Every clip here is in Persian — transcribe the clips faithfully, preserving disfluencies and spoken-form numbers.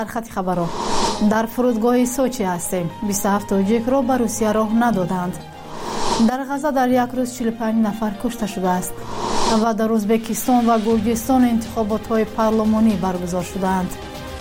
در خط خبرها در فرودگاه سوچی هستیم. بیست و هفت تاجیک را به روسیه راه ندادند. در غزه در یک روز چهل و پنج نفر کشته شده است و در ازبکستان و گرجستان انتخابات های پارلمانی برگزار شدند.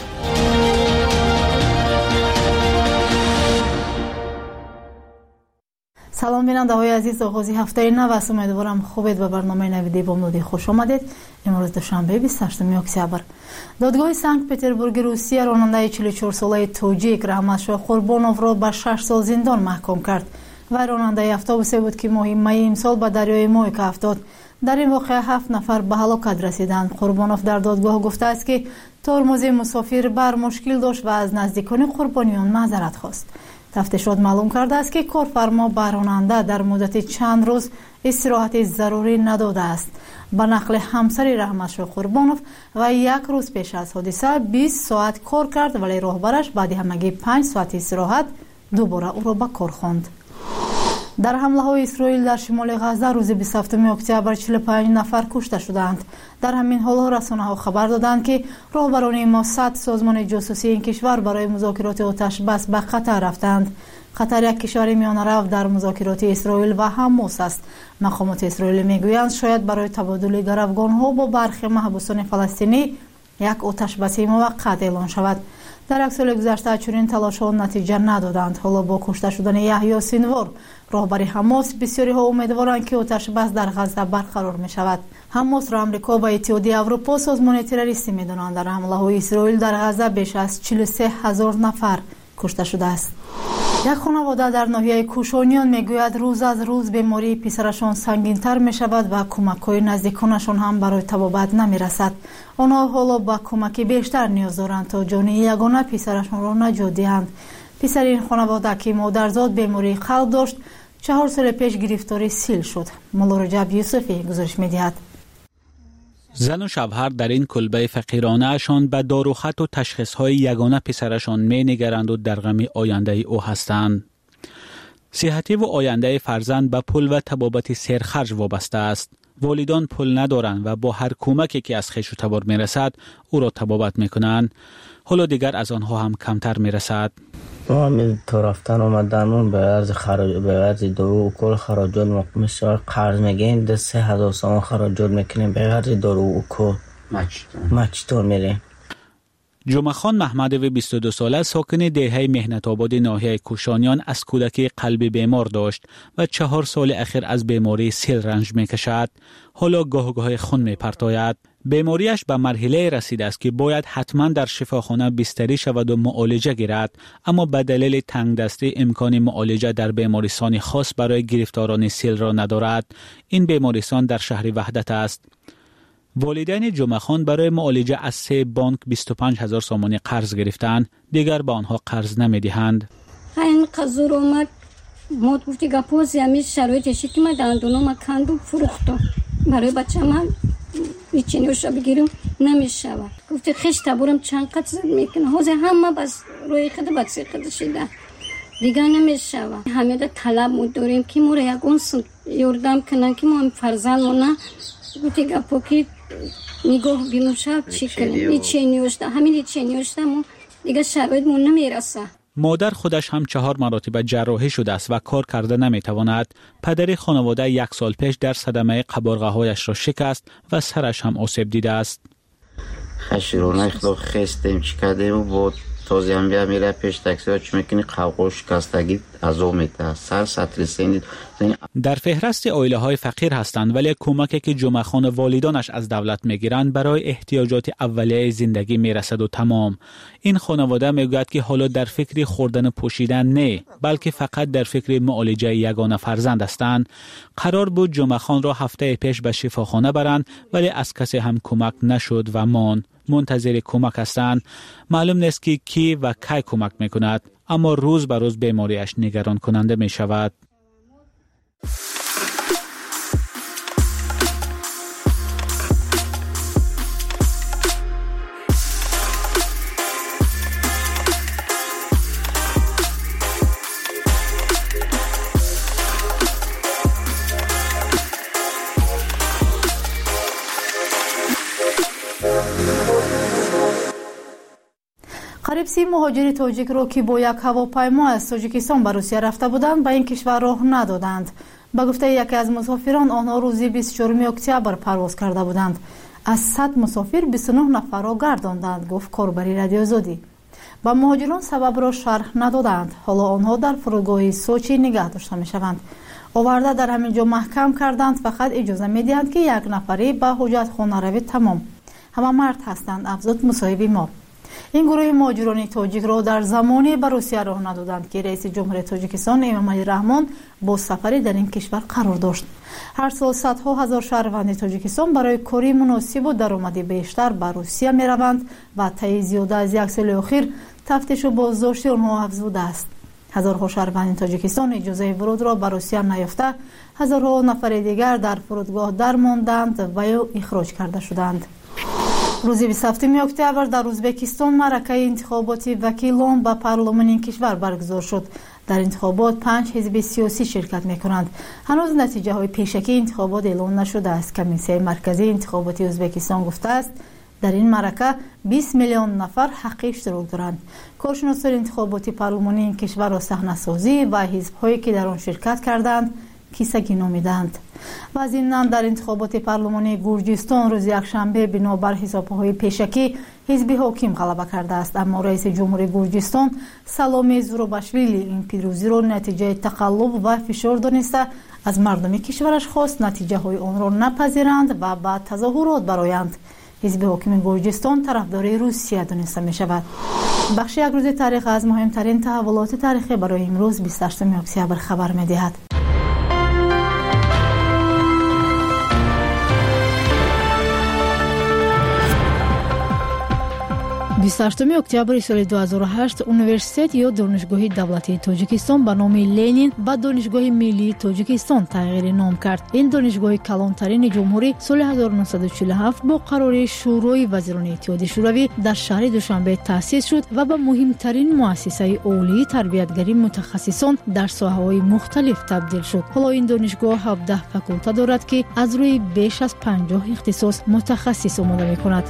سلام بیننده های عزیز، آغازی هفته نو است. امیدوارم خوبید. به برنامه نویدی بامدادی خوش آمدید. امروز دوشنبه بیست و هشتم اکتبر. دادگاه سنت پترزبورگ روسیه راننده چهل و چهار ساله تاجیک رحمتشاه قربانوف را به شش سال زندان محکوم کرد. و راننده اتوبوسی بود که ماه می امسال به دریای مویک افتاد. در این واقعه هفت نفر به هلاکت رسیدند. قربانوف در دادگاه گفته است که ترمز مسافر بر مشکل داشت و از نزدیکان قربانیان معذرت خواست. تفتیشات معلوم کرده است که کارفرما به راننده در مدت چند روز استراحت ضروری نداده است. به نقل همسر رحمتشاه قربانوف و یک روز پیش از حادثه بیست ساعت کار کرد، ولی راهبرش بعد همگی پنج ساعت استراحت دوباره او را به کار خواند. در حمله های اسرائیل در شمال غزه روز بیست و هفتم اکتبر چهل و پنج نفر کشته شدند. در همین حال رسانه ها خبر دادند که راهبران موساد سازمان جاسوسی این کشور برای مذاکرات آتش بس به قطر رفتند. قطر یک کشور میانه رو در مذاکرات اسرائیل و حماس است. مقامات اسرائیل میگویند شاید برای تبادل گروگان ها با برخی محبوسان فلسطینی یک آتش بس موقت اعلان شود. در یک سال گذشته چنین تلاش‌ها نتیجه ندادند. حالا با کشته شدن یحیی سینوار راهبر حماس، بسیاری ها امیدوارند که آتش بس در غزه برقرار می شود. حماس را آمریکا و اتحادیه اروپا سازمان تروریستی می دانند. در حمله های اسرائیل در غزه بیش از چهل و سه هزار نفر کشته شده است. یک خانواده در ناحیه کوشانیان میگوید روز از روز بیماری پسرشان سنگین‌تر می شود و کمک‌های نزدیکانشان هم برای طبابت نمی رسد. آنها حالا با کمک بیشتر نیاز دارند تا جان یگانه پسرشان را نجات دهند. پسر این خانواده که مادرزاد بیماری قلب داشت چهار سال پیش گرفتار سیل شد. مولا رجب یوسفی گزارش می‌دهد. زن و شوهر در این کلبه فقیرانه اشان به داروخط و تشخیص‌های یگانه پسرشان می‌نگرند و در غم آینده او هستند. صحتی و آینده فرزند به پول و طبابت سرخرج وابسته است. والدان پول ندارند و با هر کمکی که از خویش و تبار می‌رسد او را طبابت می‌کنند. حالا دیگر از آنها هم کمتر می‌رسد. ما هم تا رفتن آمدن به عرض خراج به عرض دارو و کل خراجات مقمش قرض میگیم ده سه هزار سوم خراجات میکنیم به عرض دارو و کل مچتور میریم. جمعه خان محمدوی بیست و دو ساله ساکن دهه مهنت آباد ناحیه کوشانیان از کودکی قلبی بیمار داشت و چهار سال اخیر از بیماری سیل رنج میکشد. حالا گاه گاه خون میپرتاید. بیماریش به مرحله رسیده است که باید حتما در شفاخانه بستری شود و معالجه گیرد، اما به دلیل تنگ دستی امکان معالجه در بیمارستان خاص برای گرفتاران سیل را ندارد. این بیمارستان در شهر وحدت است. والدین جمعه خان برای معالجه از سه بانک بیست و پنج هزار سومانی قرض گرفتند. دیگر به آنها قرض نمیدهند. این قضور اومد مود گفتی گپوزی همیشه شرایطشی که من دندونم ما کندو فروختم برای بچه من میچینیوش رو بگیرم نمیشود. گفتی خیش تبورم چند قد زد میکنه حوزه همه بس روی خود بچه خود شده دیگه نمیشود. همه ده طلب مود داریم که مورا یکون یردم کنن که ما فرزن مونه. گفتی گپو که نگاه بیمون شب چی کنیم میچینیوش ده همین میچینیوش ده مون دیگه شرایط مون نمیرسه. مادر خودش هم چهار مراتب جراحی شده است و کار کرده نمیتواند. پدر خانواده یک سال پیش در صدمه قبارغه هایش را شکست و سرش هم آسیب دیده است. خشیرونه اخلاق خستیم چی کردیم و بود تازه هم بیا میره پیش تاکسی ها چی میکنی قوقا شکستگی از او میده سر سطری سینید. در فهرست عائله های فقیر هستند، ولی کمکی که جمعه خان والدانش از دولت میگیرند برای احتیاجات اولیه زندگی میرسد و تمام. این خانواده میگوید که حالا در فکر خوردن و پوشیدن نه، بلکه فقط در فکر معالجه یگانه فرزند هستند. قرار بود جمعه خان را هفته پیش به شفاخانه برند، ولی از کسی هم کمک نشد و مان منتظر کمک هستند. معلوم نیست که کی و کی کمک میکند، اما روز به روز بیماریش نگران کننده می شود. قریب غریبسی مهاجری تاجیک را که با یک هواپیما از تاجیکستان به روسیه رفته بودند به این کشور راه ندادند. به گفته یکی از مسافران آنها روز بیست و چهارم اکتبر پرواز کرده بودند. از صد مسافر بیست و نه نفر را گرداندند، گفت کاربری رادیو آزادی. با مهاجران سبب را شرح ندادند. حالا آنها در فرودگاه سوچی نگه داشته می شوند. آورده در همین جا محکم کردند، فقط اجازه می دهند که یک نفری به حجت خانه روی تمام. همه مرد هستند، افزود مصاحبه ما. این گروه مهاجران تاجیک را در زمانی به روسیه راه ندادند که رئیس جمهور تاجیکستان امامعلی رحمان با سفری در این کشور قرار داشت. هر سال صدها هزار شهروند تاجیکستان برای کاری مناسب و درآمدی بیشتر به روسیه می روند و طی زیاده از یک سال اخیر تفتیش و بازداشت آنها افزوده است. هزارها شهروند تاجیکستان اجازه ورود را به روسیه نیافته، هزارها نفر دیگر در فرودگاه درماندند و یا اخراج کرده شدند. روز بیست و هفتم اکتبر در ازبکستان معرکه انتخاباتی وکیلان به پارلمان این کشور برگزار شد. در انتخابات پنج حزب سیاسی شرکت می‌کنند. هنوز نتیجه های پیشکی انتخابات اعلام نشده است. کمیسیون مرکزی انتخاباتی ازبکستان گفته است در این معرکه بیست میلیون نفر حق اشتراک دارند. کارشناسان انتخاباتی پارلمانی این کشور را صحنه‌سازی و حزب‌هایی که در آن شرکت کردند کیسگی نامیدند. وزیران در انتخابات پارلمانی گرجستان روز یکشنبه بنابر حسابهای پیشکی حزب حاکم غلبه کرده است، اما رئیس جمهور گرجستان سلامی زورباشویلی این پیروزی را نتیجه تقلب و فشار دانسته از مردم کشورش خواست نتیجه های آن را نپذیرند و بعد تظاهرات برآیند. حزب حاکم گرجستان طرفدار روسیه دانسته می شود. بخش یک روز تاریخ از مهمترین تحولات تاریخی برای امروز بیست و هشتم اکتبر خبر می دهد. بیست و هشتم اکتبر سال دو هزار و هشت اونیورسیت یا دانشگاه دولتی تاجیکستان به نام لنین به دانشگاه ملی تاجیکستان تغییر نام کرد. این دانشگاه کلانترین جمهوری سال هزار و نهصد و چهل و هفت با قرار شورای وزیران اتحاد شوروی در شهر دوشنبه تأسیس شد و به مهمترین مؤسسه عالی تربیتگری متخصصان در ساحه‌های مختلف تبدیل شد. حالا این دانشگاه هفده فاکولته دارد که از روی بیش از پنجاه اختصاص متخصص آماده می‌کند.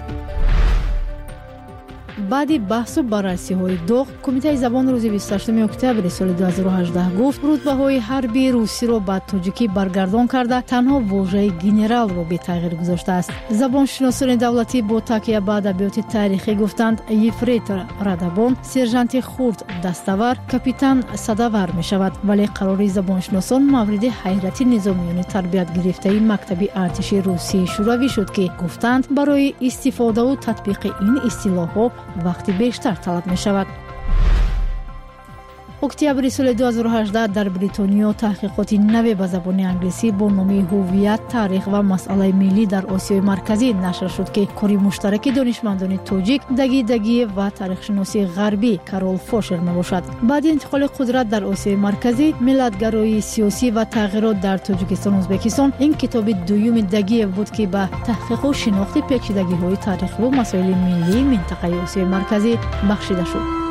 بعد بحث و بررسی های داغ، کمیته زبان روز بیست و هشتم اکتبر سال دو هزار و هجده گفت رتبه های حربی روسی را به تاجیکی برگردان کرده تنها واژه گنرال را به تغییر گذاشته است. زبان شناسان دولتی با تکیه به ادبیات تاریخی گفتند یفریتور ردبان سرژانت خرد دستاور کاپیتان صداور می شود، ولی قرار زبان شناسان مورد حیرت نظامیان تربیت گرفته مکتب ارتش روسی شوروی شد که گفتند برای استفاده و تطبیق این اصطلاحات وقتی بیشتر طلب می شود. اکتبر سال دو هزار و هجده در بریتانیا تحقیقات نوی به زبان انگلیسی با نام هویت، تاریخ و مسئله ملی در آسیای مرکزی نشر شد که کاری مشترک دانشمندان تاجیک دگی دگی و تاریخ شناسی غربی کارول فوشر می باشد. بعد انتقال قدرت در آسیای مرکزی، ملتگرایی سیاسی و تغییرات در تاجیکستان و ازبکستان، این کتاب دوم دگی بود که به تحقیق و شناخت پیچیدگی های تاریخی و مسائل ملی منطقه آسیای مرکزی بخشیده شد.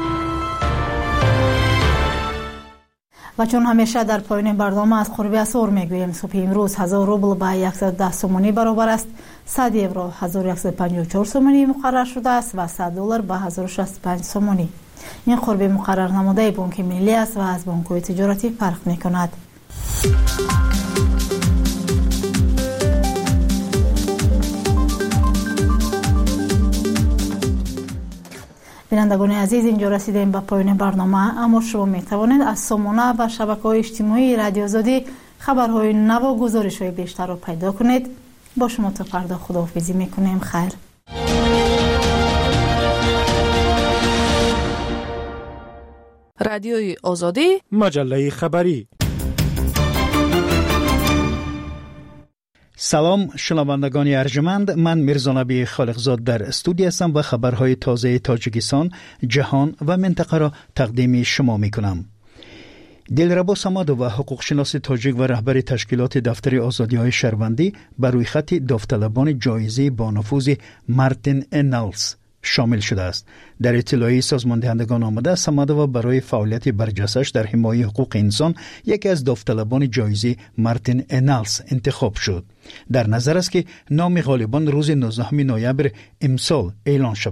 و چون همیشه در پایان برنامه از قرب اسعار میگوییم، صبح امروز هزار روبل به صد و ده سومانی برابر است، صد یورو هزار و صد و پنجاه و چهار سومانی مقرر شده است و صد دلار به هزار و شصت و پنج سومانی. این قرب مقرر نموده بانک ملی است و از بانک‌های تجارتی فرق می‌کند. بینندگان عزیز، اینجا رسیدیم به پایان برنامه، اما شما می توانید از سامانه و شبکه‌های اجتماعی رادیو آزادی خبرهای نو و گزارش‌های بیشتر را پیدا کنید. با شما تا فردا خداحافظی می‌کنیم. خیر. رادیوی آزادی، مجله خبری. سلام شنوندگان ارجمند، من میرزا نبی خالقزاد در استودیو هستم و خبرهای تازه تاجیکستان، جهان و منطقه را تقدیم شما می کنم. دلربا سمادو و حقوق شناس تاجیک و رهبر تشکیلات دفتر آزادی های شهروندی بر روی خط داوطلبان جایزه با نفوذ مارتین انالز شامل شده است. در اطلاعیه سازمان دهندگان آمده سمادو برای فعالیت برجسته‌اش در حمایت حقوق انسان یکی از داوطلبان جایزه مارتین انالز انتخاب شد. در نظر است که نام غالبان روز نوزدهم نوامبر امسال اعلان شود.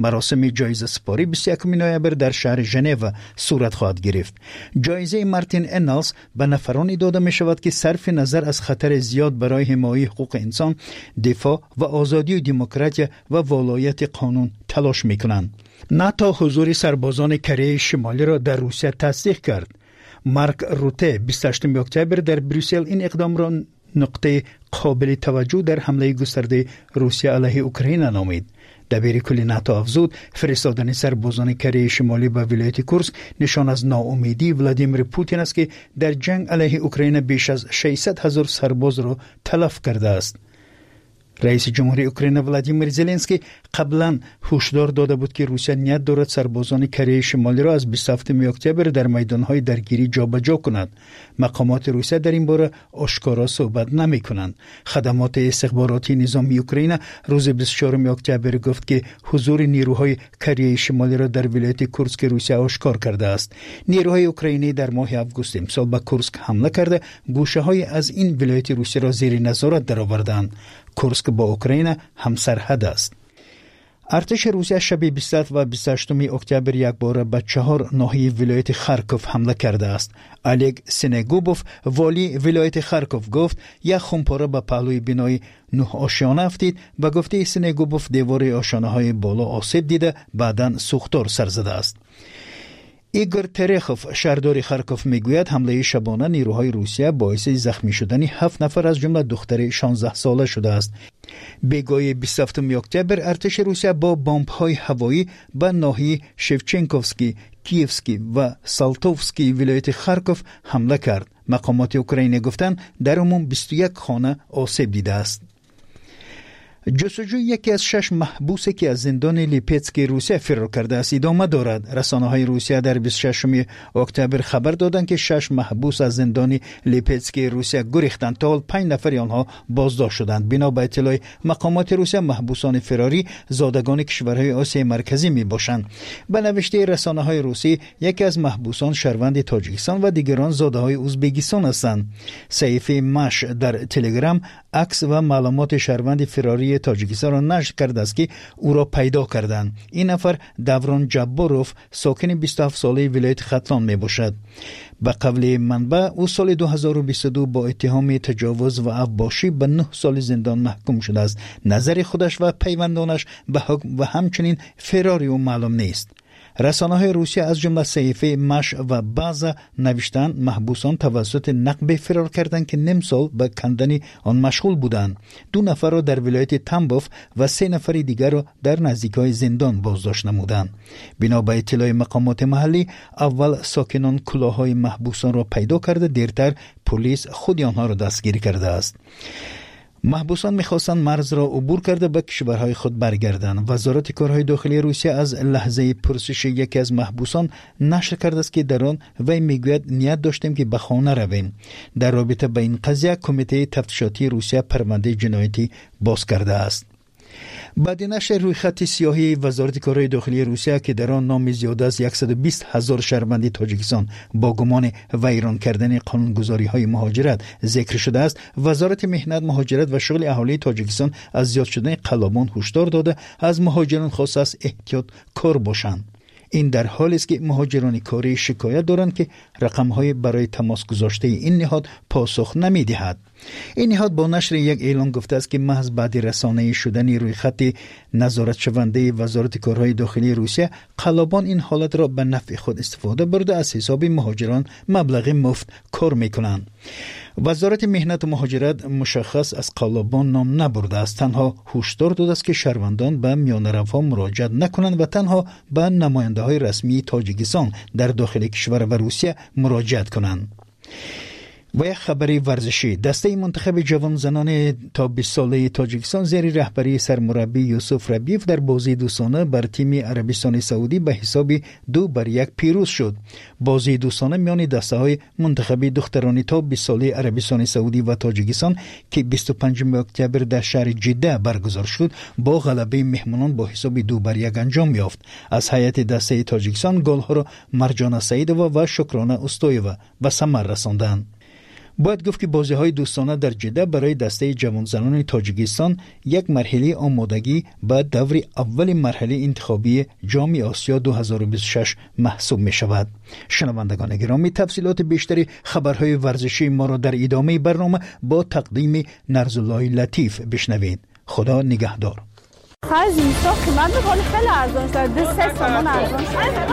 مراسم جایزه سپاری بیست و یکم نوامبر در شهر ژنو صورت خواهد گرفت. جایزه مارتین انالز به نفرانی داده می شود که صرف نظر از خطر زیاد برای حمایت حقوق انسان، دفاع و آزادی و دموکراسی و ولایت قانون تلاش می کنند. ناتو حضور سربازان کره شمالی را در روسیه تصدیق کرد. مارک روته بیست و هشتم اکتبر در بروسل این اقدام را نقطه قابل توجه در حمله گسترده روسیه علیه اوکراین نامید. دبیر کل ناتو افزود فرستادن سربازان کره شمالی به ولایت کورسک نشان از ناامیدی ولادیمیر پوتین است که در جنگ علیه اوکراین بیش از ششصد هزار سرباز را تلف کرده است. رئیس جمهوری اوکراین ولادیمیر زلنسکی قبلا هشدار داده بود که روسیه نیت دارد سربازان کره شمالی را از بیست و هفتم اکتبر در میدانهای درگیری جابجا کند. مقامات روسیه در این باره آشکارا صحبت نمی کنند. خدمات استخباراتی نظامی اوکراین روز بیست و چهارم اکتبر گفت که حضور نیروهای کره شمالی را در ولایت کورسک روسیه آشکار کرده است. نیروهای اوکراینی در ماه آگوست امسال به کورسک حمله کرده گوشه‌های از این ولایت روسیه را زیر نظارت درآوردند. کورسک با اوکراین همسرحد است. ارتش روسیه شب بیست و بیست و هشتم اکتبر یک بار به چهار ناحیه ولایت خارکوف حمله کرده است. الگ سنگوبوف والی ولایت خارکوف گفت یک خمپاره به پهلوی بنای نه آشیانه افتید و گفته سنگوبوف دیوار آشیانه های بالا آسیب دیده بعداً سوختار سر زده است. ایگور ترخوف شهردار خارکوف میگوید حمله شبانه نیروهای روسیه باعث زخمی شدن هفت نفر از جمله دختر شانزده ساله شده است. بگاه بیست و هفتم اکتبر ارتش روسیه با بمب‌های هوایی به ناحیه شفچنکوفسکی، کیفسکی و سالتوفسکی ولایت خارکوف حمله کرد. مقامات اوکراینی گفتند در عموم بیست و یک خانه آسیب دیده است. جستجوی یکی از شش محبوسی که از زندان لیپتسکی روسیه فرار کرده است ادامه دارد. رسانه‌های روسیه در بیست و ششم اکتبر خبر دادند که شش محبوس از زندان لیپتسکی روسیه گریختند. تا حال پنج نفر آنها بازداشت شدند. بنا به اطلاع مقامات روسیه محبوسان فراری زادگان کشورهای آسیای مرکزی میباشند. به نوشته رسانه‌های روسی یکی از محبوسان شهروند تاجیکستان و دیگران زاده‌های ازبکستان هستند. صحیفه مش در تلگرام عکس و معلومات شهروند فراری تاجیکستان را نشر کرده است که او را پیدا کردند. این نفر دوران جباروف ساکن بیست و هفت ساله ولایت ختلان می باشد. به قول منبع او سال دو هزار و بیست و دو با اتهام تجاوز و افباشی به نه سال زندان محکوم شده است. نظر خودش و پیوندانش به حکم و همچنین فراری او معلوم نیست. رسانه‌های روسیه از جمله صحیفه مش و بعض نوشتن محبوسان توسط نقب فرار کردند که نیم سال به کندن آن مشغول بودند. دو نفر را در ولایت تنبوف و سه نفر دیگر را در نزدیکای زندان بازداشت نمودند. بنا به اطلاع مقامات محلی اول ساکنان کلاههای محبوسان را پیدا کرده، دیرتر پلیس خود آنها را دستگیر کرده است. محبوسان می‌خواستند مرز را عبور کرده به کشورهای خود برگردند. وزارت کارهای داخلی روسیه از لحظه پرسش یکی از محبوسان نشر کرده است که در آن وی میگوید نیت داشتیم که به خانه رویم. در رابطه با این قضیه کمیته تفتیشاتی روسیه پرونده جنایتی باز کرده است. بعد نشر روی خط سیاهی وزارت کارهای داخلی روسیه که در آن نام زیاده از صد و بیست هزار شهروند تاجیکستان با گمان ویران کردن قانونگذاری‌های مهاجرت ذکر شده است، وزارت مهنت، مهاجرت و شغل اهالی تاجیکستان از زیاد شدن قلابان هشدار داده از مهاجران خواست است احتیاط کار باشند. این در حالی است که مهاجران کاری شکایت دارند که رقم‌های برای تماس گذاشته این نهاد پاسخ نمی‌دهد. این نهاد با نشر یک اعلان گفته است که محض بعد رسانه‌ای شدن روی خط نظارت شونده وزارت کارهای داخلی روسیه، قلابان این حالت را به نفع خود استفاده برده از حساب مهاجران مبلغ مفت کار می‌کنند. وزارت مهنت و مهاجرت مشخص از قلابان نام نبرده است، تنها هشدار داده است که شهروندان به میانرف‌ها مراجعت نکنند و تنها به نماینده‌های رسمی تاجیکستان در داخل کشور و روسیه مراجعت کنند. و یک خبری ورزشی، دسته منتخب جوان زنان تا بیست ساله تاجیکستان زیر رهبری سرمربی یوسف ربیف در بازی دوستانه بر تیم عربستان سعودی به حساب دو بر یک پیروز شد. بازی دوستانه میان دسته های منتخب دخترانی تا بیست ساله عربستان سعودی و تاجیکستان که بیست و پنجم اکتبر در شهر جده برگزار شد با غلبه مهمانان با حساب دو بر یک انجام یافت. از هیئت دسته تاجیکستان گل‌ها را مرجان سعیدووا و شکرانه استویوا به ثمر رساندند. باید گفت که بازی‌های دوستانه در جده برای دسته جوانزنان تاجیکستان یک مرحله آمادگی به دور اول مرحله انتخابی جام آسیا دو هزار و بیست و شش محسوب می شود. شنوندگان گرامی، تفصیلات بیشتری خبرهای ورزشی ما را در ادامه برنامه با تقدیم نرزالله لطیف بشنوید. خدا نگهدار. خرج اینستا قیمت بخوری خیلی ارزان شد. ده سه سامان ارزان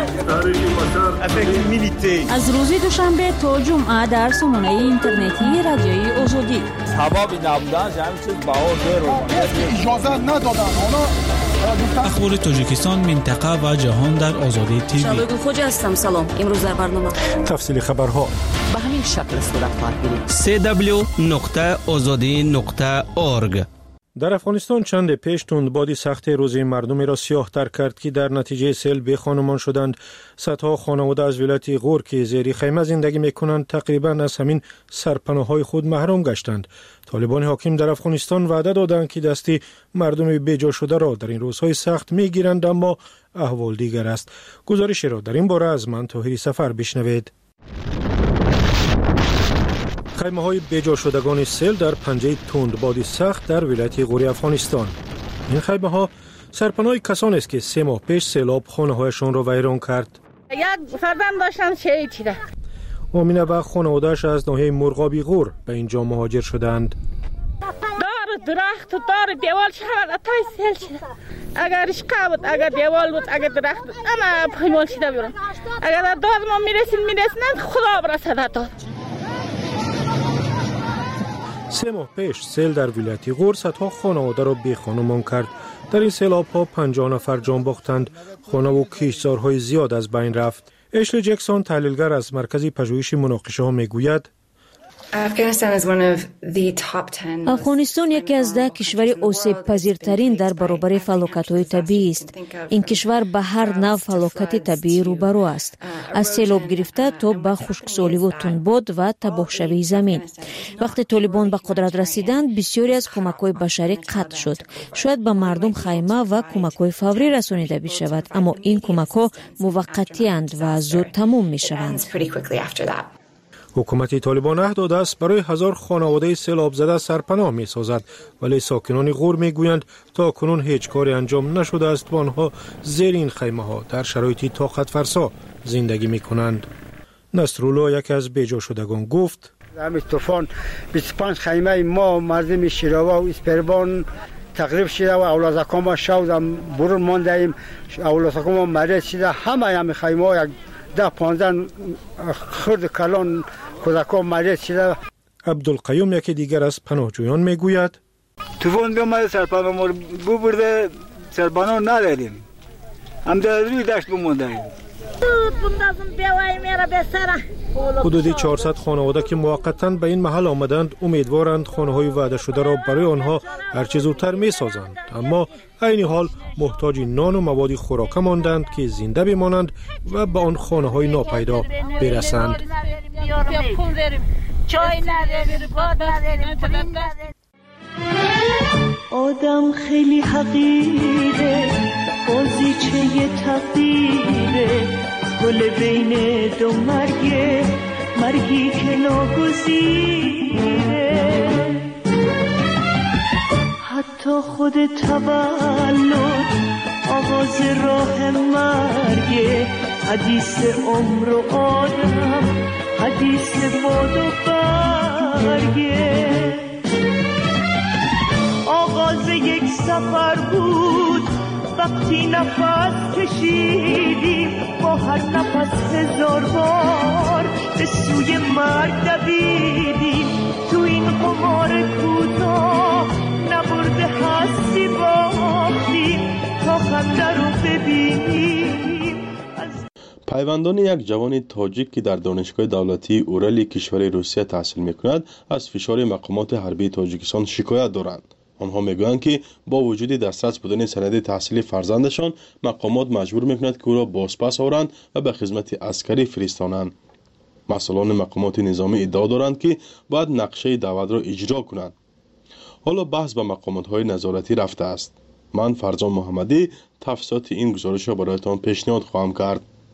شد. از روز دوشنبه تا جمعه در سامانه اینترنتی رادیوی آزادی. سبب نبودن همین چیز بهار رو اجازه ندادن. اخبار تاجیکستان، منطقه و جهان در آزادی تیوی. شباب خوش هستم. سلام. امروز در برنامه تفصیل خبرها به همین شکل صورت خواهد گرفت. سی دبلیو نقطه آزادی نقطه اورگ. در افغانستان چند پیش تندبادی سخت روزی مردمی را سیاه تر کرد که در نتیجه سیل بی خانمان شدند. صدها خانواده از ولایت غور که زیر خیمه زندگی میکنند تقریبا از همین سرپناه‌های خود محروم گشتند. طالبان حاکم در افغانستان وعده دادند که دستی مردم بیجا شده را در این روزهای سخت میگیرند، اما احوال دیگر است. گزارشی را در این باره از من طاهری سفر بشنوید. خیمه های بیجا شدگان سیل در پنجه تندبادی سخت در ولایت غوری افغانستان. این خیمه ها سرپناه کسانی است که سه ماه پیش سیلاب خانه هایشان را ویران کرد. یک فرزند داشتم شهید شده. آمینه و خانواده‌اش از ناحیه مرغابی غور به اینجا مهاجر شدند. دار درخت و دار دیوال شهر اتای سیل شده. اگر اشقا بود، اگر دیوال بود، اگر درخت بود، اما پایمال شده بیرون. اگر داد ما میرسیم میرسند خدا برسد داد. سه ماه پیش سیل در ولایت غور صدها خانواده را بی خانمان کرد. در این سیلاب ها پنجاه نفر جان باختند. خانه و کشتزارهای زیاد از بین رفت. اشلی جکسون، تحلیلگر از مرکز پژوهش مناقشه ها، میگوید افغانستان یکی از ده کشور آسیب پذیرترین در برابر فلاکت‌های طبیعی است. این کشور به هر نوع فلاکت طبیعی روبرو است، از سیلاب گرفته تا به خشکسالی و تندباد و تباهشوی زمین. وقتی طالبان به قدرت رسیدند بسیاری از کمک‌های بشری قطع شد. شاید به مردم خیمه و کمک‌های فوری رسانیده بشود، اما این کمک‌ها موقتی اند و زود تمام می‌شوند. حکومت طالبان عهد داده است برای هزار خانواده سیلاب زده سرپناه می سازد، ولی ساکنان غور می گویند تا کنون هیچ کاری انجام نشده است و آنها زیر این خیمه ها در شرایطی طاقت فرسا زندگی می کنند. نصرالله، یکی از بیجا شدگان، گفت همین طوفان بیست و پنج خیمه ما مردم شیراوا و اسپربان تقریب شده و اولادکان ما شودم برون مانده ایم. اولادکان ما مریض شده. همه همین خیمه ها یک ده پانزده خرد کلان کودکان مریض شده. عبدالقیوم، یکی دیگر از پناهجویان، میگوید طوفان بیامد سرپناه ما رو برده، سرپناه نداریم، هم در روی دشت بمانده ایم. حدود چهارصد خانواده که موقتاً به این محل آمدند امیدوارند خانه‌های وعده شده را برای آنها هرچه زودتر می‌سازند، اما عین حال محتاج نان و مواد خوراکه ماندند که زنده بمانند و به آن خانه‌های ناپیدا برسند. آدم خیلی حقیره، بازیچه تقدیره، گل بین دو مرگه، مرگی که ناگزیره. حتی خود تولد آغاز راه مرگه، حدیث عمر و آدم، حدیث باد و برگه. آغاز یک سفر بود وقتی نفس کشیدیم، با هر نفس هزار بار به سوی مرگ دویدیم. تو این قمار کوتاه نبرده هستی باختیم تا خنده رو ببینیم. پیوندان یک جوان تاجیک که در دانشگاه دولتی اورلی کشور روسیه تحصیل میکند از فشار مقامات حربی تاجیکستان شکایت دارند. آنها میگویند که با وجود دسترس بودن سند تحصیلی فرزندشان، مقامات مجبور میکنند که او را بازپس آورند و به خدمت عسکری فرستانند. مسئولان مقامات نظامی ادعا دارند که باید نقشه دعوت را اجرا کنند. حالا بحث به مقامات های نظارتی رفته است. من فرزان محمدی تفصیلات این گزارش را برایتان پیشنهاد خواهم کرد.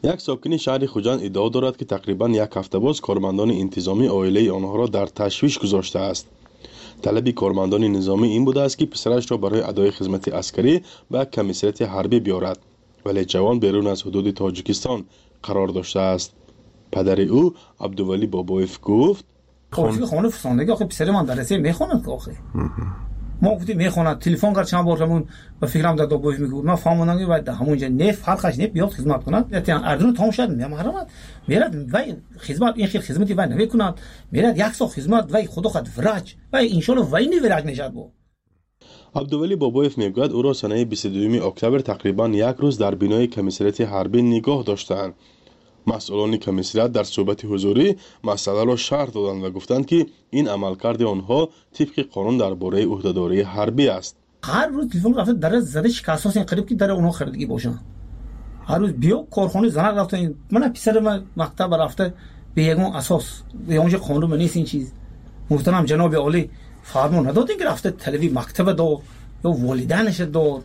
یک ساکن شهر خوجند ادعا دارد که تقریبا یک هفته باز کارمندان انتظامی عائله آنها را در تشویش گذاشته است. طلب کارمندان نظامی این بوده است که پسرش را برای ادای خدمت عسکری به کمیسریت حربی بیارد، ولی جوان بیرون از حدود تاجیکستان قرار داشته است. پدر او عبدولی بابایف گفت خانه خانه فساندگی آخه پسر من درسه میخوند که آخه ما گفتیم میخوند تلفن کرد چند بار همون به فکرم داد بابایف میگفت من فهمیدم که بعد همونجا نف حلقش نف بیاد خدمت کند یعنی اردن تمام شد میام حرامت میرد و خدمت این خیلی خدمتی و نمیکند میرد یک سال خدمت و خدا خود ورج و ان شاء الله وای نورج نشد بو. عبدولی بابایف میگوید او را سنه بیست و دو اکتبر تقریبا یک روز در بینای کمیسریت حربی نگاه داشتند. مسئولان کمیسریت در صحبت حضوری مسئله را شرح دادند و گفتند که این عملکرد آنها طبق قانون درباره عهدهداری حربی است. هر روز تلفن رفته در زده شکستاس این قریب که در اونها خریدگی باشن. هر روز بیا کارخانه زنگ رفته من پسر من مکتب رفته به یگان اساس به اونجا قانون نیست این چیز. محترم جناب عالی فرمان ندادین که رفته تلوی مکتب دار یا والدینش دار.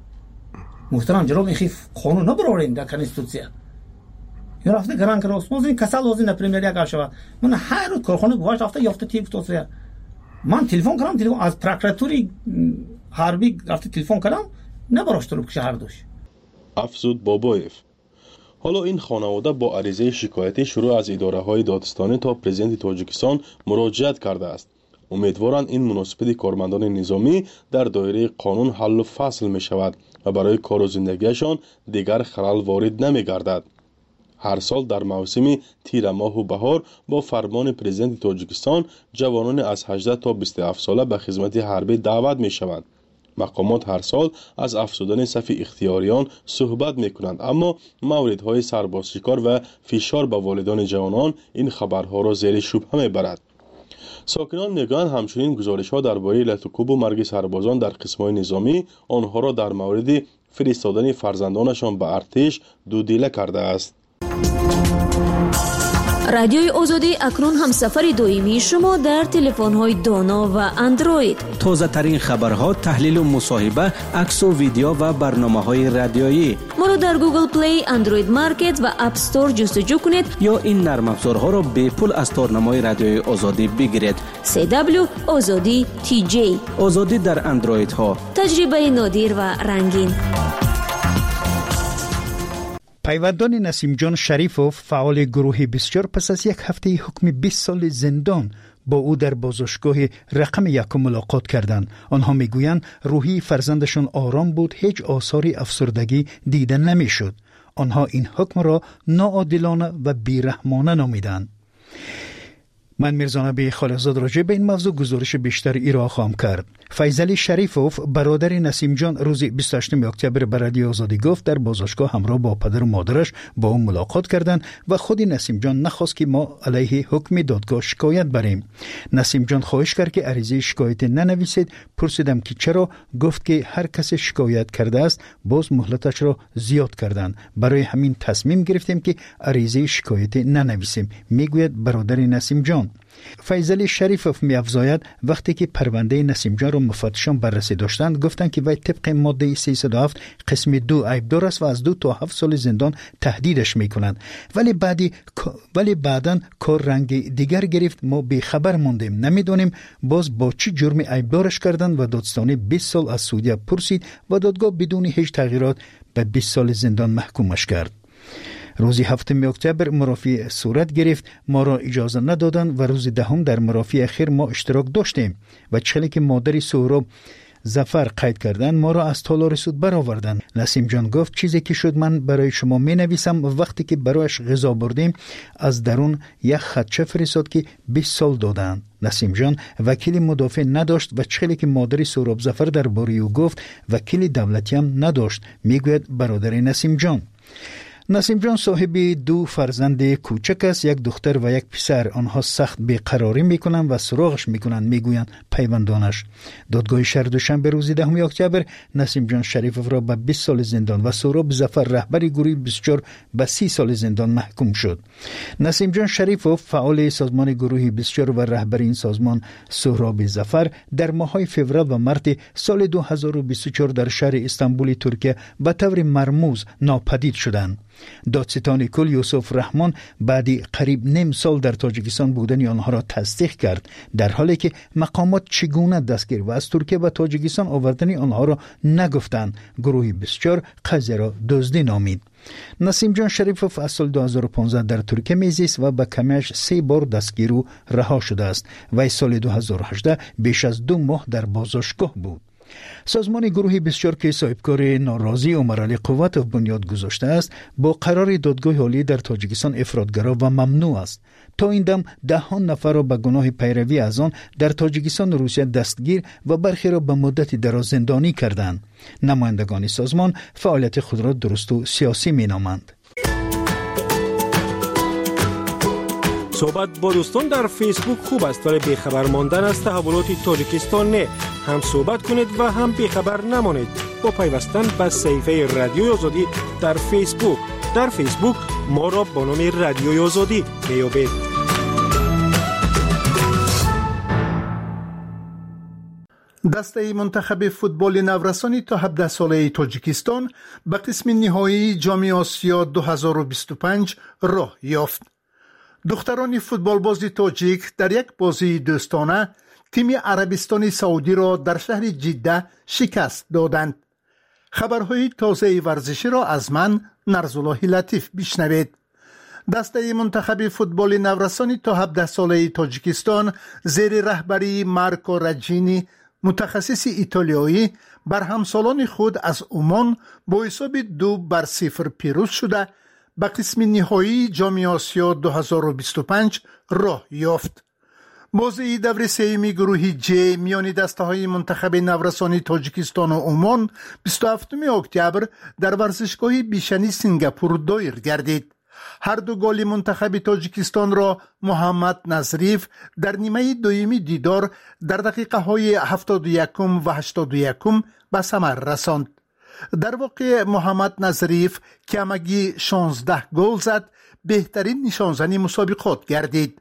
محترم جناب این خیلی قانون نبرارین در کنستیتوسیا. یا رفته گران کراس موزین کسال وزین پرمیریا گاش شود من هر روز کارخانه گواش رفته یافته تیپ توسیا من تلفن کردم تلفن از پروکراتوری حربی رفته تلفن کردم نبراشت رو که شهر داشت. افزود بابایف. حالا این خانواده با عریضه شکایتی شروع از اداره های دادستانی تا پرزیدنت تاجیکستان مراجعت کرده است. امیدوارند این مناسبت کارمندان نظامی در دایره قانون حل و فصل می شود و برای کار و زندگیشان دیگر خلل وارد نمی گردد. هر سال در موسم تیر ماه و بهار با فرمان پرزیدنت تاجیکستان جوانان از هجده تا بیست و هفت ساله به خدمت حربی دعوت می شوند. مقامات هر سال از افزودن صف اختیاریان صحبت می کنند، اما موردهای سربازشکار و فشار به والدان جوانان این خبرها را زیر شبهه می برد. ساکنان میگویند همچنین گزارش‌ها درباره لطوکوب و مرگ سربازان در قسم‌های نظامی آنها را در مورد فرستادن فرزندانشان به ارتش دودیله کرده است. رادیوی آزادی اکنون همسفر دائمی شما در تلفن‌های دانا و اندروید. تازه ترین خبرها، تحلیل و مصاحبه، عکس و ویدیو و برنامه‌های رادیویی. ما را در گوگل پلی، اندروید مارکت و اپ استور جستجو کنید یا این نرم افزارها را به پول از تارنمای رادیوی آزادی بگیرید. سی دبلیو آزادی تی جی. آزادی در اندروید ها. تجربه نادر و رنگین. پیوندان نسیم جان شریفوف فعال گروه بسیار پس از یک هفته حکم بیست سال زندان با او در بازداشتگاه رقم یک ملاقات کردند. آنها میگویند روحی فرزندشان آرام بود، هیچ آثاری افسردگی دیده نمیشد. آنها این حکم را ناعادلانه و بیرحمانه نامیدند. من میرزا خالقزاد راجع به این موضوع گزارش بیشتر ایرا خواهم کرد. فیضلی شریفوف برادر نسیم جان روز بیست و هشتم اکتبر به رادیو آزادی گفت در بازداشتگاه همراه با پدر و مادرش با او ملاقات کردند و خود نسیم جان نخواست که ما علیه حکم دادگاه شکایت بریم. نسیم جان خواهش کرد که عریضه شکایت ننویسید. پرسیدم که چرا؟ گفت که هر کس شکایت کرده است باز مهلتش را زیاد کردند، برای همین تصمیم گرفتیم که عریضه شکایت ننویسیم، میگوید برادر نسیم جان. فیضلی شریفوف می افزاید وقتی که پرونده نسیم جان را مفتشان بررسی داشتند گفتند که وی طبق ماده سیصد و هفت قسم دو عیبدار است و از دو تا هفت سال زندان تهدیدش می کنند، ولی بعدی ولی بعداً کار رنگ دیگر گرفت. ما بی خبر موندیم، نمیدونیم باز با چی جرم عیبدارش کردند و دادستانی بیست سال از سودیا پرسید و دادگاه بدون هیچ تغییرات به بیست سال زندان محکومش کرد. روز هفتم اکتبر مرافعه صورت گرفت، ما را اجازه ندادند و روز دهم در مرافعه اخیر ما اشتراک داشتیم و چلی که مادری سهراب ظفر قید کردند ما را از تالار سود برآوردند. نسیم جان گفت چیزی که شد من برای شما می نویسم. وقتی که برایش غذا بردیم از درون یک خطچه فرستاد که بیست سال دادند. نسیم جان وکیل مدافع نداشت و چلی که مادری سهراب ظفر درباره او گفت وکیل دولتی هم نداشت، میگوید برادر نسیم جان. نسیم جان صاحب دو فرزند کوچک است، یک دختر و یک پسر. آنها سخت بیقراری میکنند و سراغش میکنند، میگویند پیوندانش. دادگاه شهر دوشنبه روز دهم اکتبر نسیم جان شریفوف را به بیست سال زندان و سهراب ظفر رهبر گروه بیست و چهار به سی سال زندان محکوم شد. نسیم جان شریفوف فعال سازمان گروه بیست و چهار و رهبر این سازمان سهراب ظفر در ماه‌های فوریه و مارس سال دو هزار و بیست و چهار در شهر استانبول ترکیه به طور مرموز ناپدید شدند. دادستان کل یوسف رحمان بعدی قریب نیم سال در تاجیکستان بودن آنها را تصدیق کرد، در حالی که مقامات چگونه دستگیر و از ترکیه و تاجیکستان آوردن آنها را نگفتند. گروهی بسیار قضیه را دزدی نامید. نسیم جان شریفوف از سال دو هزار و پانزده در ترکیه میزیست و به کمش سه بار دستگیر و رها شده است و سال دو هزار و هجده بیش از دو ماه در بازداشتگاه بود. سازمان گروهی بسیار که صاحبکار ناراضی عمر علی قوتوف بنیاد گذاشته است با قرار دادگاه عالی در تاجیکستان افراطگرا و ممنوع است. تا این دم دهان نفر را به گناه پیروی از آن در تاجیکستان روسیه دستگیر و برخی را به مدتی دراز زندانی کردند. نمایندگان سازمان فعالیت خود را درست و سیاسی می نامند. صحبت با دوستان در فیسبوک خوب است، ولی بیخبر ماندن از تحولات تاجیکستان نه. هم صحبت کنید و هم بیخبر نمانید با پیوستن به صفحه رادیوی آزادی در فیسبوک. در فیسبوک ما را با نام رادیوی آزادی میابید. دسته منتخب فوتبال نورسانی تا هفده ساله تاجیکستان به قسم نهایی جام آسیا دو هزار و بیست و پنج راه یافت. دختران فوتبال باز تاجیک در یک بازی دوستانه تیم عربستان سعودی را در شهر جده شکست دادند. خبرهای تازه ورزشی را از من نرزالله لطیف بشنوید. دسته منتخب فوتبال نورسانی تا هفده ساله تاجیکستان زیر رهبری مارکو رجینی متخصص ایتالیایی بر همسالان خود از عمان با حساب دو بر صفر پیروز شده به قسم نهایی جام آسیا دو هزار و بیست و پنج راه یافت. بازی دور سوم گروه جی میان دسته‌های منتخب نورسانی تاجیکستان و عمان بیست و هفتم اکتبر در ورزشگاه بیشنی سنگاپور دایر گردید. هر دو گل منتخب تاجیکستان را محمد نظریف در نیمه دومی دیدار در دقیقه های هفتاد و یک و هشتاد و یک به ثمر رساند. در واقع محمد نظریف که همگی شانزده گل زد، بهترین نشانزن مسابقات گردید.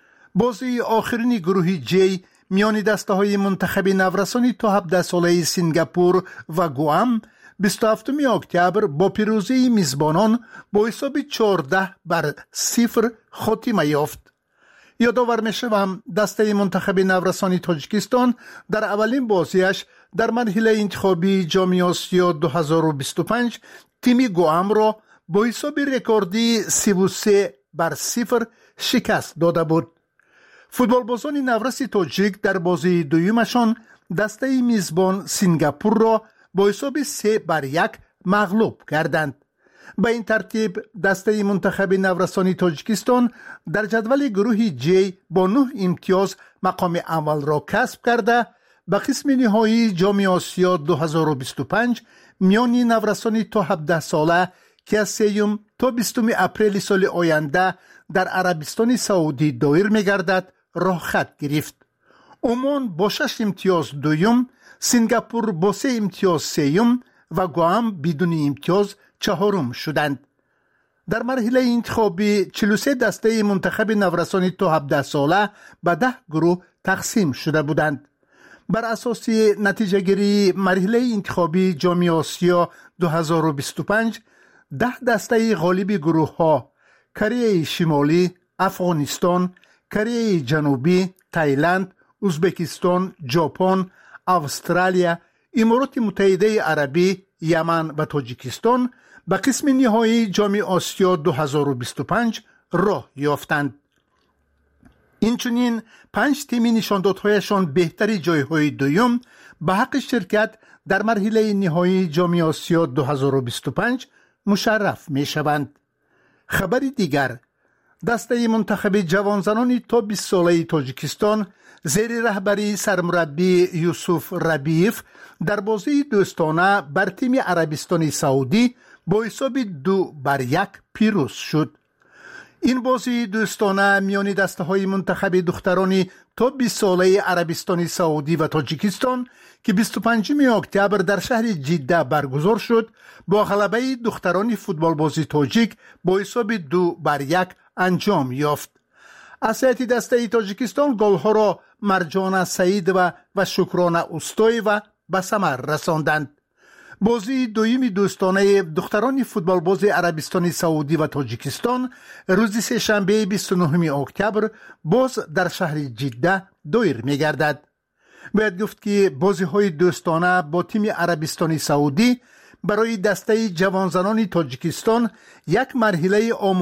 بازی آخرین گروه جی میان دسته های منتخب نورسانی تا هفده ساله سنگاپور و گوام بیست و هفتم اکتبر با پیروزی میزبانان با حساب چهارده بر صفر خاتمه یافت. یادآور میشوم دسته منتخب نورسانی تاجیکستان در اولین بازیش در مرحله انتخابی جام آسیا دو هزار و بیست و پنج تیم گوام را با حساب رکوردی سی و سه بر صفر شکست داده بود. فوتبال بازان نورس تاجیک در بازی دویمشان دسته میزبان سنگاپور را با حساب سه بر یک مغلوب کردند. به این ترتیب دسته منتخب نورسانی تاجیکستان در جدول گروه جی با نه امتیاز مقام اول را کسب کرده به قسم نهایی جام آسیا دو هزار و بیست و پنج میان نورسانی تا هفده ساله که از سوم تا بیستم اپریل سال آینده در عربستان سعودی دایر می‌گردد راه خط گرفت. عمان با شش امتیاز دوم، سنگاپور با سه امتیاز سوم و گوام بدون امتیاز چهارم شدند. در مرحله انتخابی چهل و سه دسته منتخب نورسانی تا هفده ساله به ده گروه تقسیم شده بودند. بر اساس نتیجه گیری مرحله انتخابی جام آسیا دو هزار و بیست و پنج ده دسته غالب گروه ها کره شمالی، افغانستان، کره جنوبی، تایلند، ازبکستان، ژاپن، استرالیا، امارات متحده عربی، یمن و تاجیکستان به قسم نهایی جام آسیا دو هزار و بیست و پنج راه یافتند. اینچنین پنج تیم نشاندادهایشان بهتری جایهای دوم به حق شرکت در مرحله نهایی جام آسیا دو هزار و بیست و پنج مشرف می شوند. خبر دیگر، دسته منتخب جوانزنان تا بیست ساله تاجیکستان زیر رهبری سرمربی یوسف ربیف در بازی دوستانه بر تیم عربستان سعودی با حساب دو بر یک پیروز شد. این بازی دوستانه میان دسته های منتخب دخترانی تا بیست ساله عربستان سعودی و تاجیکستان که بیست و پنجم اکتبر در شهر جده برگزار شد با غلبه دختران فوتبال بازی تاجیک با حساب دو بر یک انجام یافت. از هیئت دسته تاجیکستان گل‌ها را مرجان سعید و و شکران اوستای و به ثمر رساندند. بازی دویم دوستانه دختران فوتبال باز عربستان سعودی و تاجیکستان روز سه شنبه بیست و نهم اکتبر باز در شهر جده دایر می گردد. باید گفت که بازی های دوستانه با تیم عربستان سعودی برای دسته جوانزنان تاجیکستان یک مرحله آموزشی